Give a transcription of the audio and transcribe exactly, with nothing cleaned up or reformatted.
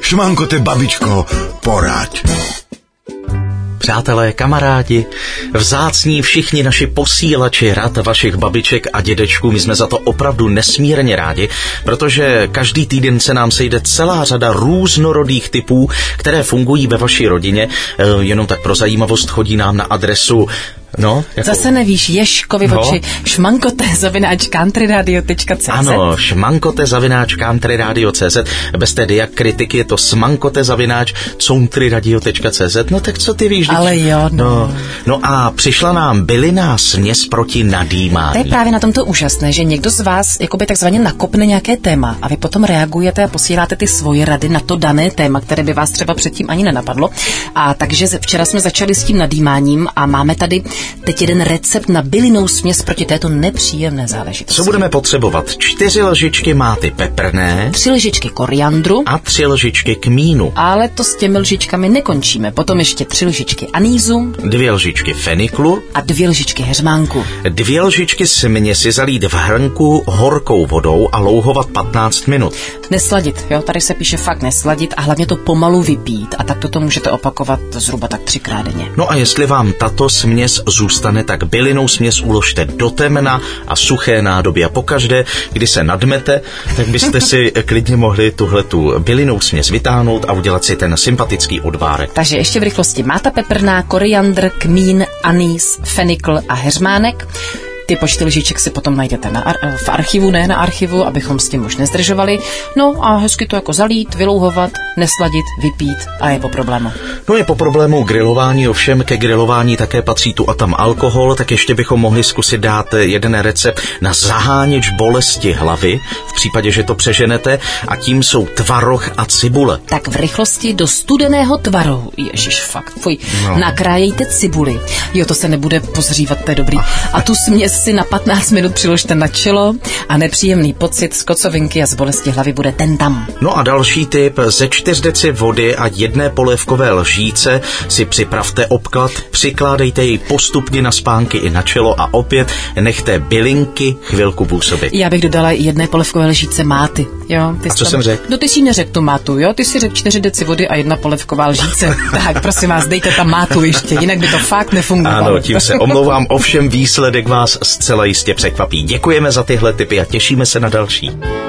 Šmankote, babičko, poraď. Přátelé, kamarádi, vzácní všichni naši posílači rad vašich babiček a dědečků, my jsme za to opravdu nesmírně rádi, protože každý týden se nám sejde celá řada různorodých typů, které fungují ve vaší rodině. Jenom tak pro zajímavost chodí nám na adresu No, jako... Zase nevíš, Ježkovi no. oči, šmankote zavináč countryradio tečka cé zet. Ano, šmankote zavináč countryradio tečka cé zet. Bez té diakritiky je to smankote zavináč countryradio tečka cé zet. No tak co ty víš? Ale jo, no. no. No a přišla nám bylinná směs proti nadýmání. To je právě na tomto úžasné, že někdo z vás jakoby takzvaně nakopne nějaké téma a vy potom reagujete a posíláte ty svoje rady na to dané téma, které by vás třeba předtím ani nenapadlo. A takže včera jsme začali s tím nadýmáním a máme tady teď jeden recept na bylinnou směs proti této nepříjemné záležitosti. Co budeme potřebovat? Čtyři lžičky máty peprné, tři lžičky koriandru a tři lžičky kmínu. Ale to s těmi lžičkami nekončíme. Potom ještě tři lžičky anýzu, dvě lžičky feniklu a dvě lžičky heřmánku. Dvě lžičky směsi zalít v hrnku horkou vodou a louhovat patnáct minut. Nesladit, jo, tady se píše fakt nesladit a hlavně to pomalu vypít a tak toto můžete opakovat zhruba tak třikrát denně. No a jestli vám tato směs zůstane, tak bylinnou směs uložte do temna a suché nádoby a pokaždé, kdy se nadmete, tak byste si klidně mohli tuhletu bylinnou směs vytáhnout a udělat si ten sympatický odvárek. Takže ještě v rychlosti: máta peprná, koriandr, kmín, anýs, fenikl a heřmánek. Ty počty lžiček si potom najdete na ar- v archivu, ne na archivu, abychom s tím už nezdržovali. No a hezky to jako zalít, vylouhovat, nesladit, vypít a je po problému. No je po problému grilování, ovšem ke grilování také patří tu a tam alkohol, tak ještě bychom mohli zkusit dát jeden recept na zaháněč bolesti hlavy, v případě, že to přeženete, a tím jsou tvaroh a cibule. Tak v rychlosti do studeného tvarohu, ježiš fakt, fuj, no. nakrájejte cibuli. Jo, to se nebude pozřívat, to je dobrý. A tu směs si na patnáct minut přiložte na čelo a nepříjemný pocit z kocovinky a z bolesti hlavy bude ten tam. No a další tip: ze čtyř deci vody a jedné polévkové lžíce si připravte obklad, přikládejte jej postupně na spánky i na čelo a opět nechte bylinky chvilku působit. Já bych dodala jedné polévkové lžíce máty. Jo, ty a co tam... jsem řekl? No ty si neřekl tu mátu, jo? Ty si řekl čtyři deci vody a jedna polévková lžíce. Tak prosím vás, dejte tam mátu ještě, jinak by to fakt nefungovalo. Ano, tím se omlouvám, ovšem výsledek vás zcela jistě překvapí. Děkujeme za tyhle tipy a těšíme se na další.